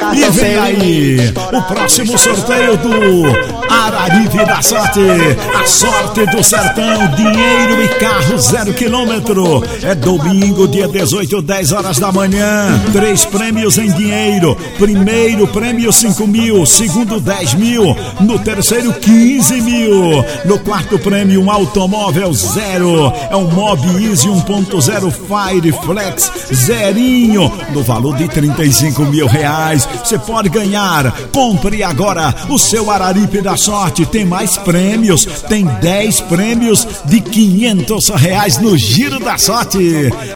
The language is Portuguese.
E vem aí o próximo sorteio do Araripe da Sorte. A sorte do sertão, dinheiro e carro 0 quilômetro. É domingo, dia 18, 10 horas da manhã. 3 prêmios em dinheiro. Primeiro prêmio 5 mil, segundo 10 mil, no terceiro 15 mil. No quarto prêmio um automóvel zero. É um Mob Easy 1.0 Fire Flex zerinho, no valor de 35 mil reais. Você pode ganhar. Compre agora o seu Araripe da Sorte. Tem mais prêmios. Tem 10 prêmios de 500 reais no Giro da Sorte.